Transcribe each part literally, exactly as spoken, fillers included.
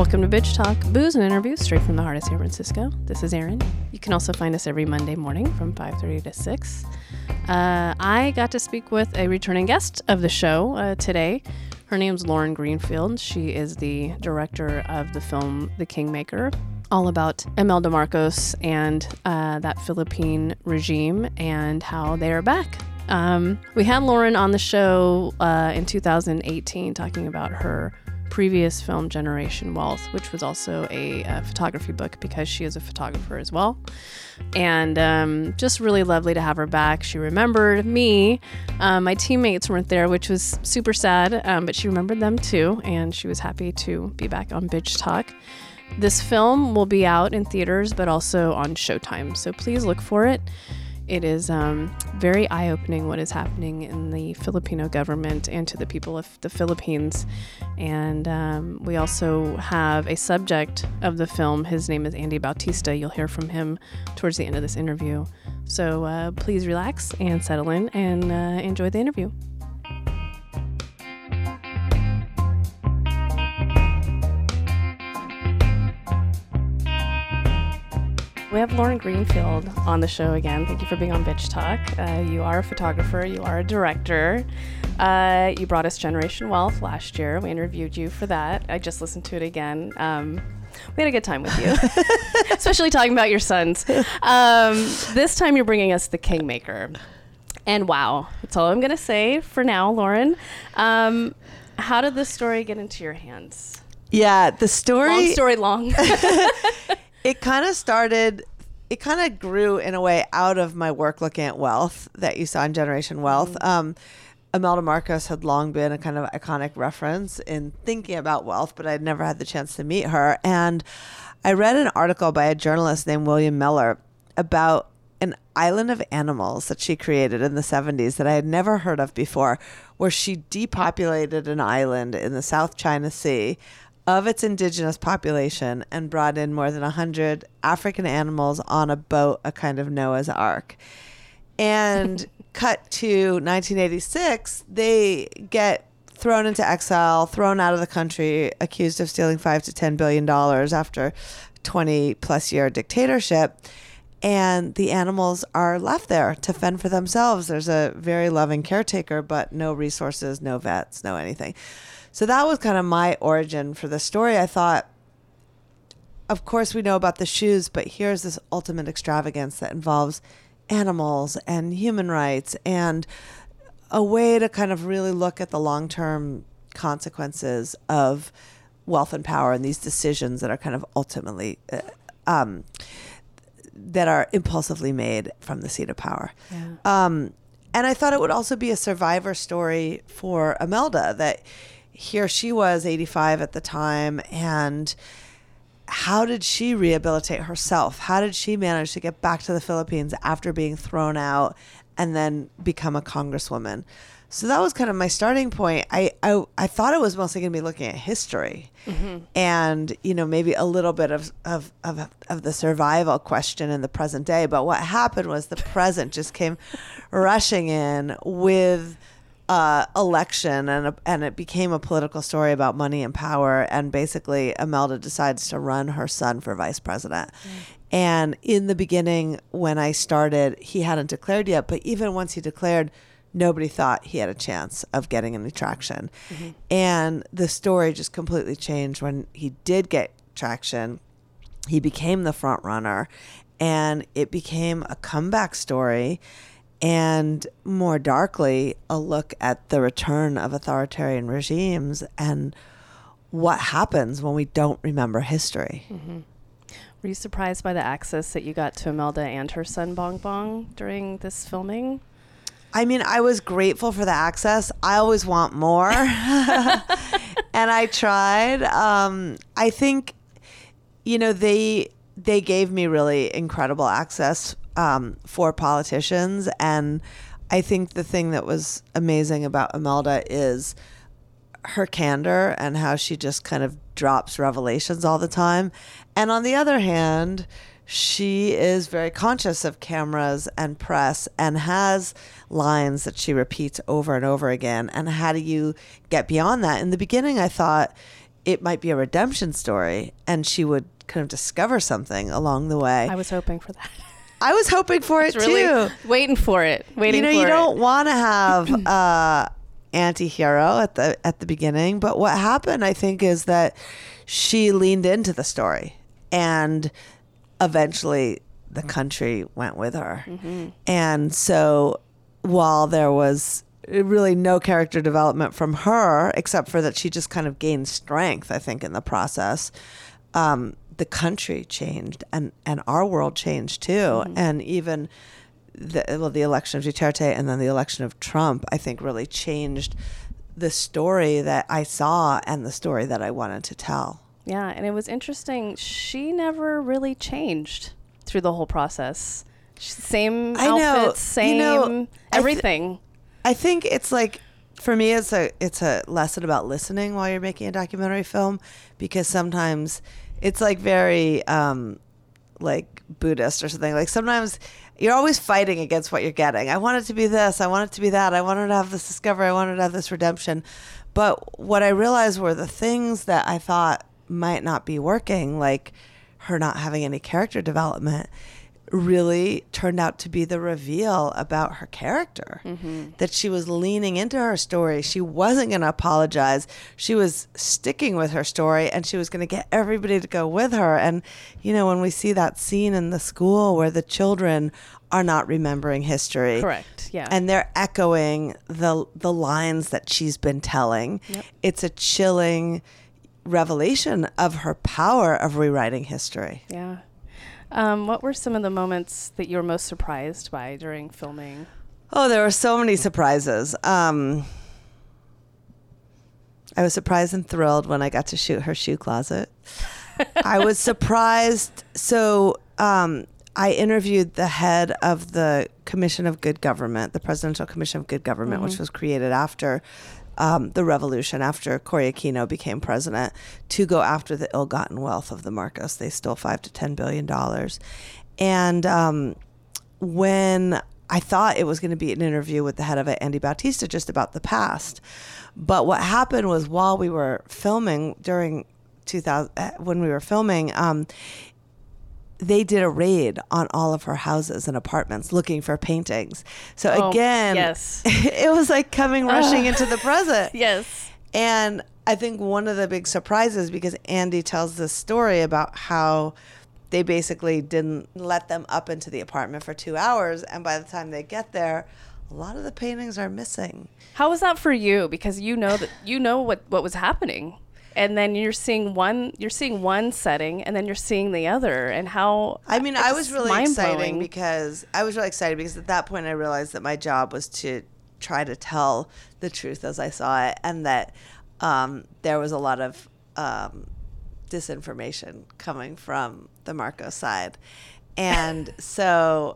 Welcome to Bitch Talk, booze and interviews straight from the heart of San Francisco. This is Erin. You can also find us every Monday morning from five thirty to six. Uh, I got to speak with a returning guest of the show uh, today. Her name's Lauren Greenfield. She is the director of the film The Kingmaker, all about Imelda Marcos and uh, that Philippine regime and how they are back. Um, we had Lauren on the show uh, in two thousand eighteen talking about her previous film Generation Wealth, which was also a, a photography book because she is a photographer as well. And um, just really lovely to have her back. She remembered me. Um, my teammates weren't there, which was super sad, um, but she remembered them too, and she was happy to be back on Bitch Talk. This film will be out in theaters, but also on Showtime, so please look for it. It is um, very eye-opening what is happening in the Filipino government and to the people of the Philippines. And um, we also have a subject of the film. His name is Andy Bautista. You'll hear from him towards the end of this interview. So uh, please relax and settle in and uh, enjoy the interview. We have Lauren Greenfield on the show again. Thank you for being on Bitch Talk. Uh, you are a photographer. You are a director. Uh, you brought us Generation Wealth last year. We interviewed you for that. I just listened to it again. Um, we had a good time with you, especially talking about your sons. Um, this time you're bringing us The Kingmaker. And wow, that's all I'm going to say for now, Lauren. Um, how did this story get into your hands? Yeah, the story... Long story long. It kind of started, it kind of grew in a way out of my work looking at wealth that you saw in Generation Wealth. Mm-hmm. Um, Imelda Marcos had long been a kind of iconic reference in thinking about wealth, but I'd never had the chance to meet her. And I read an article by a journalist named William Miller about an island of animals that she created in the seventies that I had never heard of before, where she depopulated an island in the South China Sea of its indigenous population and brought in more than one hundred African animals on a boat, a kind of Noah's Ark. And cut to nineteen eighty-six, they get thrown into exile, thrown out of the country, accused of stealing five to ten billion dollars after twenty plus year dictatorship. And the animals are left there to fend for themselves. There's a very loving caretaker, but no resources, no vets, no anything. So that was kind of my origin for the story. I thought, of course, we know about the shoes, but here's this ultimate extravagance that involves animals and human rights and a way to kind of really look at the long-term consequences of wealth and power and these decisions that are kind of ultimately, uh, um, that are impulsively made from the seat of power. Yeah. Um, and I thought it would also be a survivor story for Imelda, that here she was eighty-five at the time, and how did she rehabilitate herself? How did she manage to get back to the Philippines after being thrown out and then become a congresswoman? So that was kind of my starting point. I I, I thought it was mostly going to be looking at history, mm-hmm. and you know, maybe a little bit of, of of of the survival question in the present day. But what happened was the present just came rushing in with Uh, election, and a, and it became a political story about money and power. And basically, Imelda decides to run her son for vice president. Mm. And in the beginning, when I started, he hadn't declared yet. But even once he declared, nobody thought he had a chance of getting any traction. Mm-hmm. And the story just completely changed when he did get traction. He became the front runner, and it became a comeback story. And more darkly, a look at the return of authoritarian regimes and what happens when we don't remember history. Mm-hmm. Were you surprised by the access that you got to Imelda and her son Bong Bong during this filming? I mean, I was grateful for the access. I always want more. And I tried. Um, I think, you know, they they gave me really incredible access Um, for politicians. And I think the thing that was amazing about Imelda is her candor and how she just kind of drops revelations all the time. And on the other hand, she is very conscious of cameras and press and has lines that she repeats over and over again. And how do you get beyond that? In the beginning, I thought it might be a redemption story and she would kind of discover something along the way. I was hoping for that. I was hoping for it really too. Waiting for it. Waiting you know, for you it. don't want to have uh anti-hero at the at the beginning, but what happened, I think, is that she leaned into the story, and eventually the country went with her. Mm-hmm. And so while there was really no character development from her, except for that she just kind of gained strength, I think, in the process, um, the country changed, and, and our world changed too. Mm-hmm. And even the, well, the election of Duterte and then the election of Trump, I think, really changed the story that I saw and the story that I wanted to tell. Yeah, and it was interesting. She never really changed through the whole process. Same I know, outfits, same you know, everything. I, th- I think it's like, for me, it's a it's a lesson about listening while you're making a documentary film, because sometimes it's like very um, like Buddhist or something. Like sometimes you're always fighting against what you're getting. I want it to be this. I want it to be that. I wanted to have this discovery. I wanted to have this redemption. But what I realized were the things that I thought might not be working, like her not having any character development, really turned out to be the reveal about her character. Mm-hmm. That she was leaning into her story. She wasn't going to apologize. She was sticking with her story, and she was going to get everybody to go with her. And, you know, when we see that scene in the school where the children are not remembering history. Correct. Yeah. And they're echoing the the lines that she's been telling. Yep. It's a chilling revelation of her power of rewriting history. Yeah. Um, what were some of the moments that you were most surprised by during filming? Oh, there were so many surprises. Um, I was surprised and thrilled when I got to shoot her shoe closet. I was surprised. So um, I interviewed the head of the Commission of Good Government, the Presidential Commission of Good Government, mm-hmm. which was created after Um, the revolution, after Cory Aquino became president, to go after the ill-gotten wealth of the Marcos. They stole five to ten billion dollars, and um, when I thought it was going to be an interview with the head of it, Andy Bautista, just about the past, but what happened was while we were filming during two thousand, when we were filming. Um, They did a raid on all of her houses and apartments looking for paintings. So oh, again, yes. it was like coming rushing into the present. Yes. And I think one of the big surprises, because Andy tells this story about how they basically didn't let them up into the apartment for two hours. And by the time they get there, a lot of the paintings are missing. How was that for you? Because you know that you know what, what was happening. And then you're seeing one, you're seeing one setting, and then you're seeing the other, and how. I mean, I was really excited because I was really excited because at that point I realized that my job was to try to tell the truth as I saw it, and that um, there was a lot of um, disinformation coming from the Marcos side, and so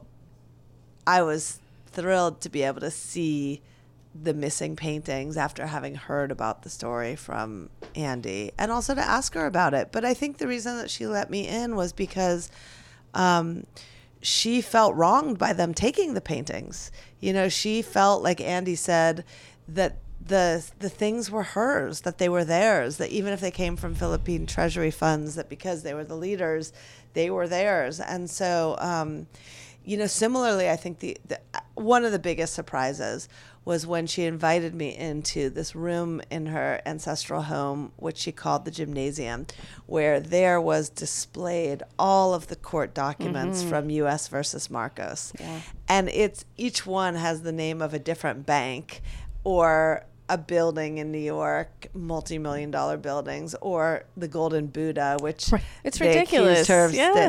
I was thrilled to be able to see the missing paintings after having heard about the story from Andy, and also to ask her about it. But I think the reason that she let me in was because um, she felt wronged by them taking the paintings. You know, she felt, like Andy said, that the the things were hers, that they were theirs, that even if they came from Philippine treasury funds, that because they were the leaders, they were theirs. And so, um, you know, similarly, I think the, the one of the biggest surprises was when she invited me into this room in her ancestral home, which she called the gymnasium, where there was displayed all of the court documents mm-hmm. from U S versus Marcos. Yeah. And it's each one has the name of a different bank or a building in New York, multi-million dollar buildings, or the Golden Buddha, which it's ridiculous. Her yeah. The,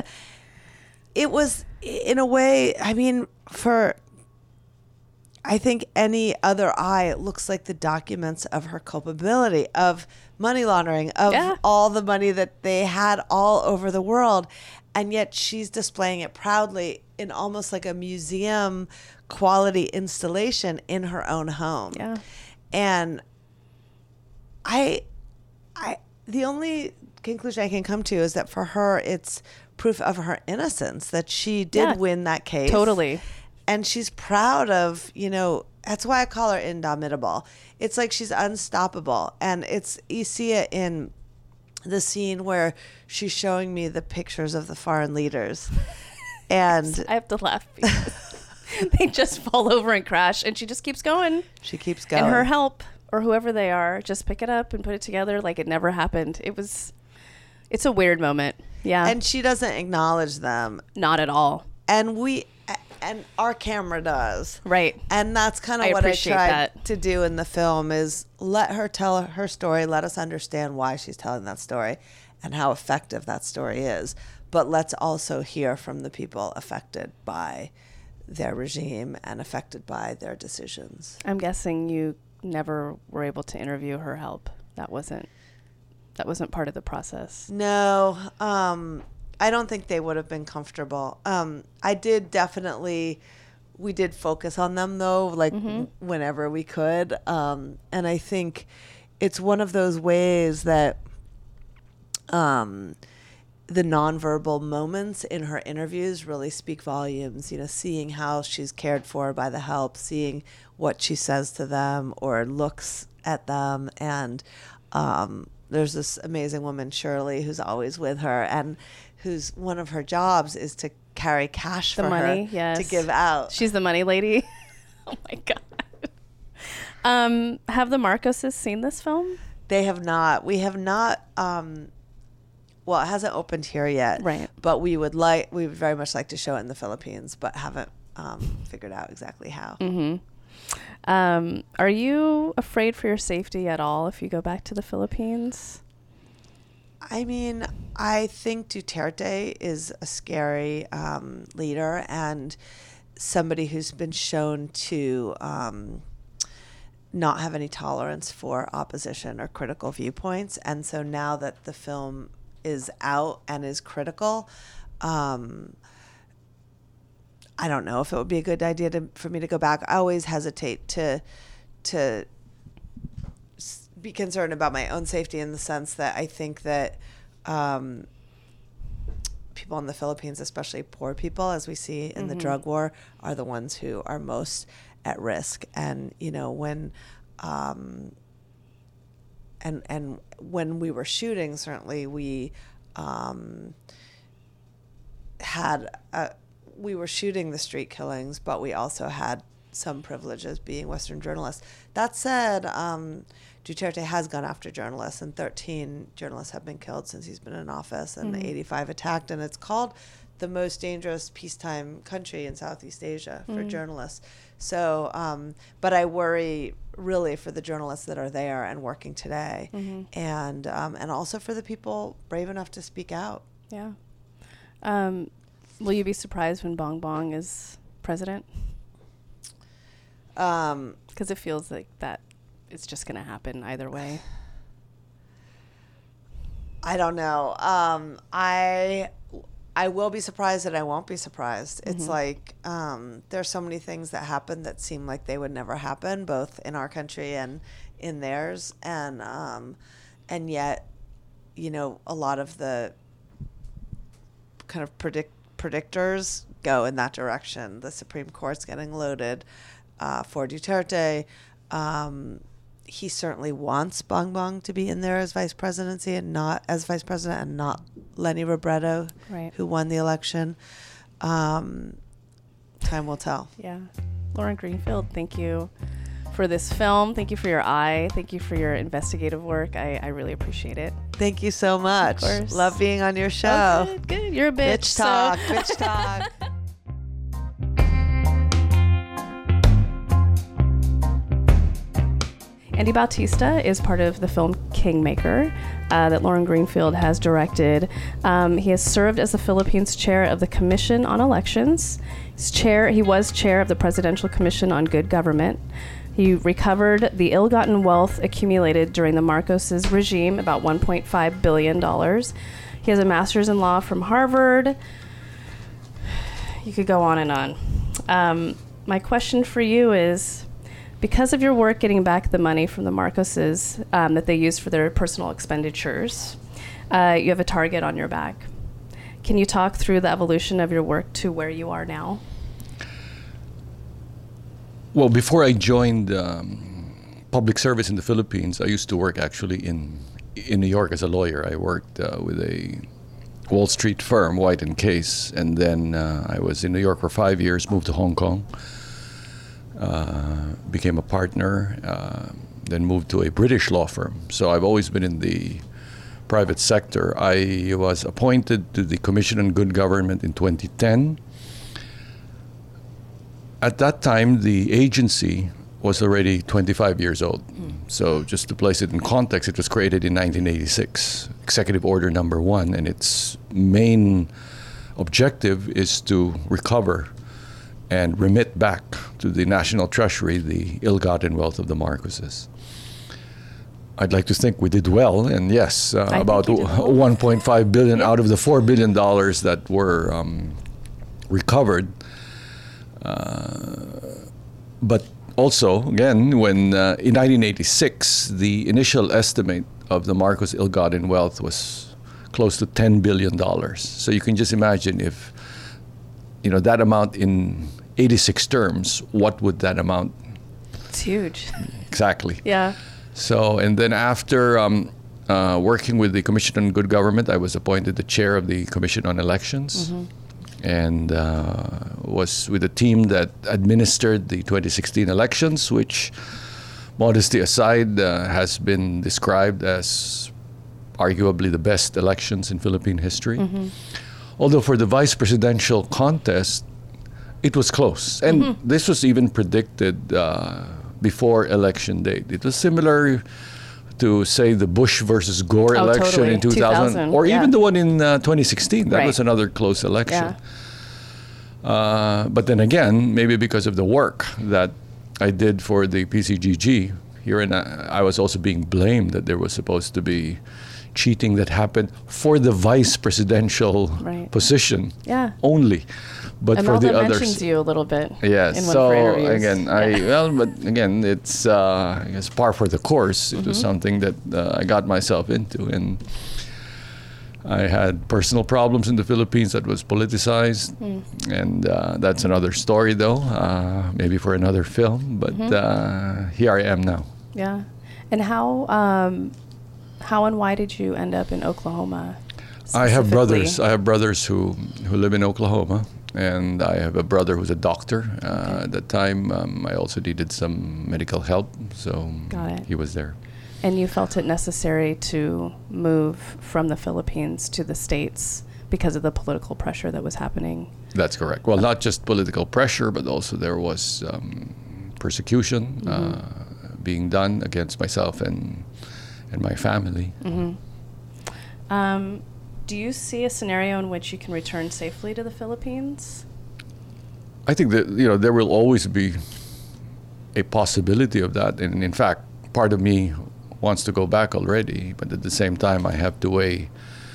it was, in a way, I mean, for... I think any other eye, it looks like the documents of her culpability, of money laundering, of yeah. all the money that they had all over the world. And yet she's displaying it proudly in almost like a museum quality installation in her own home. Yeah. And I, I, the only conclusion I can come to is that for her, it's proof of her innocence, that she did yeah, win that case. Totally. And she's proud of, you know, that's why I call her indomitable. It's like she's unstoppable. And it's, you see it in the scene where she's showing me the pictures of the foreign leaders. And I have to laugh because they just fall over and crash, and she just keeps going. She keeps going. And her help, or whoever they are, just pick it up and put it together like it never happened. It was, it's a weird moment. Yeah. And she doesn't acknowledge them. Not at all. And we, and our camera does. Right. And that's kind of I what I appreciate tried that. to do in the film, is let her tell her story. Let us understand why she's telling that story and how effective that story is. But let's also hear from the people affected by their regime and affected by their decisions. I'm guessing you never were able to interview her help. That wasn't that wasn't part of the process. No, um, I don't think they would have been comfortable. Um, I did definitely, we did focus on them though, like mm-hmm. whenever we could. Um, and I think it's one of those ways that um, the nonverbal moments in her interviews really speak volumes. You know, seeing how she's cared for by the help, seeing what she says to them or looks at them. And um, there's this amazing woman, Shirley, who's always with her, and who's one of her jobs is to carry cash the for money, her yes. to give out. She's the money lady. Oh my God. Um, have the Marcoses seen this film? They have not. We have not. Um, well, it hasn't opened here yet. Right. But we would like. We would very much like to show it in the Philippines, but haven't um, figured out exactly how. Mm-hmm. Um, are you afraid for your safety at all if you go back to the Philippines? I mean, I think Duterte is a scary um, leader and somebody who's been shown to um, not have any tolerance for opposition or critical viewpoints. And so now that the film is out and is critical, um, I don't know if it would be a good idea to, for me to go back. I always hesitate to to be concerned about my own safety, in the sense that I think that um, people in the Philippines, especially poor people, as we see in mm-hmm. the drug war, are the ones who are most at risk. And you know, when um, and and when we were shooting, certainly we um, had a we were shooting the street killings, but we also had some privileges being Western journalists. That said, um, Duterte has gone after journalists, and thirteen journalists have been killed since he's been in office, and mm-hmm. eighty-five attacked. And it's called the most dangerous peacetime country in Southeast Asia for mm-hmm. journalists. So, um, but I worry really for the journalists that are there and working today, mm-hmm. and um, and also for the people brave enough to speak out. Yeah. Um, Will you be surprised when Bong Bong is president? Um, because it feels like that it's just going to happen either way. I don't know. Um, I I will be surprised and I won't be surprised. Mm-hmm. It's like um, there's so many things that happen that seem like they would never happen, both in our country and in theirs, and um, and yet, you know, a lot of the kind of predict. predictors go in that direction. The Supreme Court's getting loaded uh, for Duterte. Um, he certainly wants Bong Bong to be in there as vice presidency and not as vice president, and not Lenny Robredo, right. who won the election. Um, time will tell. Yeah. Lauren Greenfield, thank you for this film. Thank you for your eye. Thank you for your investigative work. I, I really appreciate it. Thank you so much. Of course. Love being on your show. Oh, good, good. You're a bitch. Bitch talk. So. Bitch talk. Andy Bautista is part of the film Kingmaker uh, that Lauren Greenfield has directed. Um, he has served as the Philippines chair of the Commission on Elections. He's chair. He was chair of the Presidential Commission on Good Government. He recovered the ill-gotten wealth accumulated during the Marcos' regime, about one point five billion dollars. He has a master's in law from Harvard. You could go on and on. Um, my question for you is, because of your work getting back the money from the Marcoses um, that they used for their personal expenditures, uh, you have a target on your back. Can you talk through the evolution of your work to where you are now? Well, before I joined um, public service in the Philippines, I used to work actually in in New York as a lawyer. I worked uh, with a Wall Street firm, White and Case, and then uh, I was in New York for five years, moved to Hong Kong, uh, became a partner, uh, then moved to a British law firm. So I've always been in the private sector. I was appointed to the Commission on Good Government in twenty ten. At that time, the agency was already twenty-five years old. Mm. So just to place it in context, it was created in nineteen eighty-six, Executive Order Number One, and its main objective is to recover and remit back to the National Treasury the ill-gotten wealth of the Marcoses. I'd like to think we did well, and yes, uh, about well. one point five billion dollars out of the four billion dollars that were um, recovered. Uh, but also, again, when uh, in nineteen eighty-six, the initial estimate of the Marcos ill-gotten wealth was close to ten billion dollars. So you can just imagine if, you know, that amount in eighty-six terms, what would that amount? It's huge. Exactly. Yeah. So, and then after um, uh, working with the Commission on Good Government, I was appointed the chair of the Commission on Elections. Mm-hmm. And uh, was with a team that administered the twenty sixteen elections, which, modesty aside, uh, has been described as arguably the best elections in Philippine history. Mm-hmm. Although for the vice presidential contest, it was close. And mm-hmm. this was even predicted uh, before election date. It was similar to, say, the Bush versus Gore oh, election totally. in two thousand, two thousand or yeah. even the one in uh, twenty sixteen. That right. was another close election. Yeah. Uh, but then again, maybe because of the work that I did for the P C G G, here in, uh, I was also being blamed that there was supposed to be cheating that happened for the vice presidential right. position yeah. only. But and for the others, mentions you a little bit. Yes. In one so for again, I yeah. well, but again, it's uh, I guess par for the course. It mm-hmm. was something that uh, I got myself into, and I had personal problems in the Philippines that was politicized, mm. and uh, that's another story, though. Uh, maybe for another film. But mm-hmm. uh, here I am now. Yeah. And how um, how and why did you end up in Oklahoma? I have brothers. I have brothers who who live in Oklahoma. And I have a brother who's a doctor. Uh, okay. At that time, um, I also needed some medical help, so he was there. And you felt it necessary to move from the Philippines to the States because of the political pressure that was happening? That's correct. Well, not just political pressure, but also there was um, persecution mm-hmm. uh, being done against myself and and my family. Mm-hmm. Um, Do you see a scenario in which you can return safely to the Philippines? I think that, you know, there will always be a possibility of that. And in fact, part of me wants to go back already, but at the same time, I have to weigh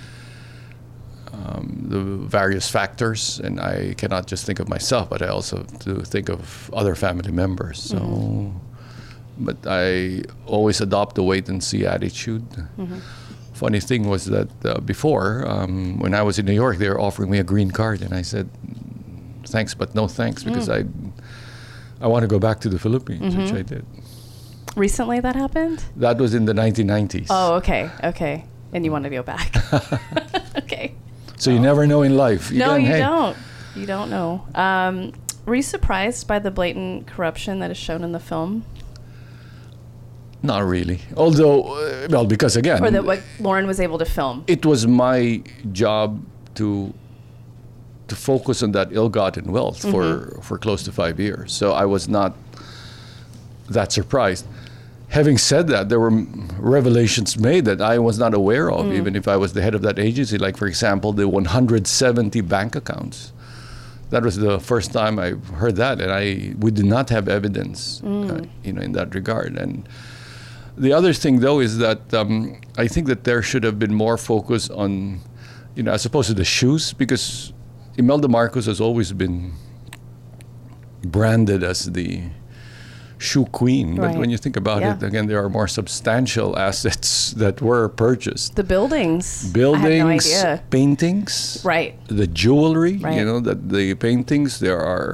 um, the various factors. And I cannot just think of myself, but I also have to think of other family members. So, mm-hmm. but I always adopt the wait and see attitude. Mm-hmm. Funny thing was that uh, before, um, when I was in New York, they were offering me a green card, and I said, "Thanks, but no thanks," because mm. I, I want to go back to the Philippines, mm-hmm. which I did. Recently, that happened? That was in the nineteen nineties. Oh, okay, okay, and you want to go back? Okay. So you never know in life. You no, you hey. don't. You don't know. Um, were you surprised by the blatant corruption that is shown in the film? Not really. Although, uh, well, because again... Or that what Lauren was able to film. It was my job to to focus on that ill-gotten wealth mm-hmm. for, for close to five years. So I was not that surprised. Having said that, there were revelations made that I was not aware of, mm. even if I was the head of that agency. Like, for example, the one hundred seventy bank accounts. That was the first time I heard that, and I we did not have evidence, mm. uh, you know, in that regard. And the other thing, though, is that um, I think that there should have been more focus on, you know, as opposed to the shoes, because Imelda Marcos has always been branded as the shoe queen. Right. But when you think about yeah. it, again, there are more substantial assets that were purchased. The buildings. Buildings, I had no idea. Paintings. Right. The jewelry, right. you know, that the paintings, there are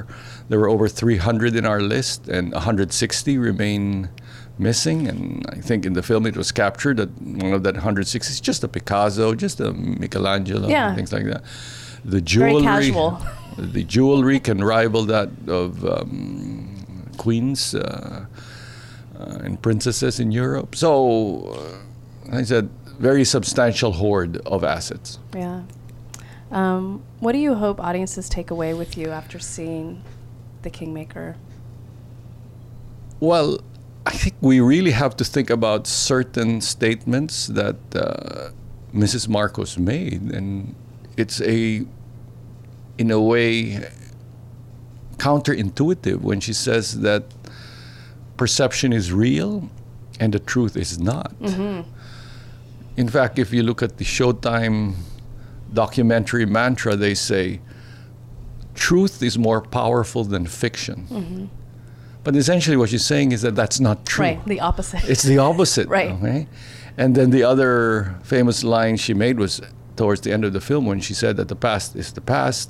there were over three hundred in our list, and one hundred sixty remain missing. And I think in the film it was captured that one of that one hundred sixty is just a Picasso, just a Michelangelo, Yeah. and things like that. The Very jewelry, casual. the jewelry can rival that of um, queens uh, uh, and princesses in Europe. So, uh, I said, very substantial hoard of assets. Yeah. Um, what do you hope audiences take away with you after seeing The Kingmaker? Well, I think we really have to think about certain statements that uh, Missus Marcos made, and it's a, in a way, counterintuitive when she says that perception is real and the truth is not. Mm-hmm. In fact, if you look at the Showtime documentary mantra, they say, truth is more powerful than fiction. Mm-hmm. But essentially what she's saying is that that's not true. Right, the opposite. It's the opposite. Right. Okay? And then the other famous line she made was towards the end of the film when she said that the past is the past.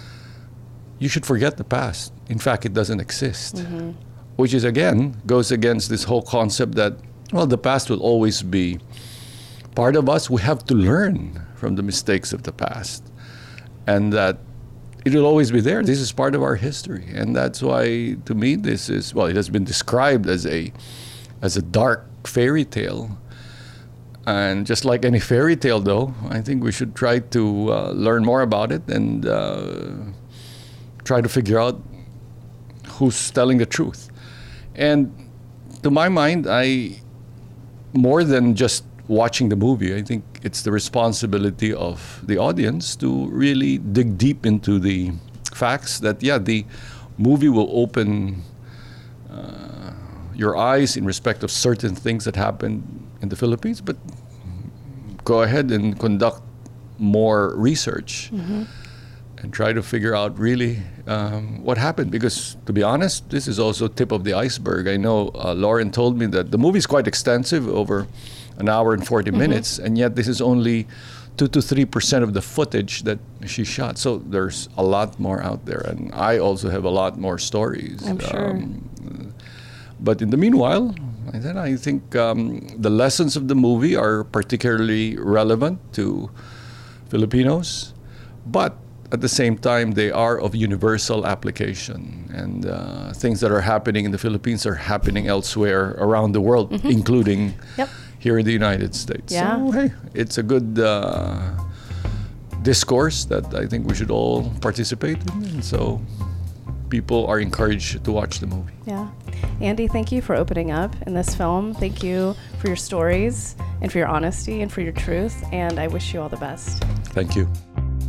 You should forget the past. In fact, it doesn't exist. Mm-hmm. Which is, again, goes against this whole concept that, well, the past will always be part of us. We have to learn from the mistakes of the past. And that it will always be there. This is part of our history. And that's why, to me, this is, well, it has been described as a, as a dark fairy tale. And just like any fairy tale, though, I think we should try to uh, learn more about it and uh, try to figure out who's telling the truth. And to my mind, I, more than just watching the movie, I think it's the responsibility of the audience to really dig deep into the facts that, yeah, the movie will open uh, your eyes in respect of certain things that happened in the Philippines, but go ahead and conduct more research. Mm-hmm. And try to figure out really um, what happened. Because, to be honest, this is also tip of the iceberg. I know uh, Lauren told me that the movie is quite extensive, over an hour and forty mm-hmm. minutes, and yet this is only two to three percent of the footage that she shot. So there's a lot more out there, and I also have a lot more stories. I'm sure. Um, but in the meanwhile, I, said, I think um, the lessons of the movie are particularly relevant to Filipinos, but at the same time, they are of universal application, and uh, things that are happening in the Philippines are happening elsewhere around the world, mm-hmm. including yep. here in the United States. Yeah. So, hey, it's a good uh, discourse that I think we should all participate in, and so people are encouraged to watch the movie. Yeah. Andy, thank you for opening up in this film. Thank you for your stories and for your honesty and for your truth, and I wish you all the best. Thank you.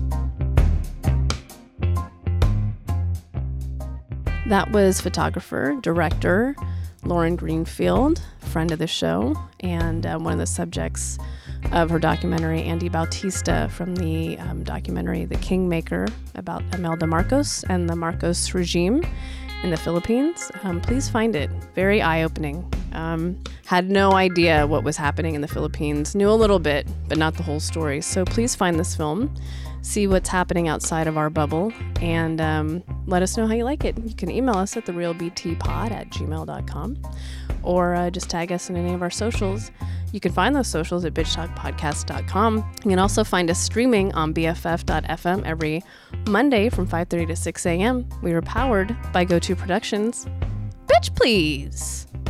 That was photographer, director Lauren Greenfield, friend of the show, and uh, one of the subjects of her documentary, Andy Bautista, from the um, documentary The Kingmaker, about Imelda Marcos and the Marcos regime in the Philippines. Um, please find it. Very eye-opening. Um, had no idea what was happening in the Philippines. Knew a little bit, but not the whole story. So please find this film. See what's happening outside of our bubble, and um, let us know how you like it. You can email us at the real b t pod at gmail dot com, or uh, just tag us in any of our socials. You can find those socials at bitch talk podcast dot com. You can also find us streaming on b f f dot f m every Monday from five thirty to six a.m. We are powered by Go To Productions. Bitch, please!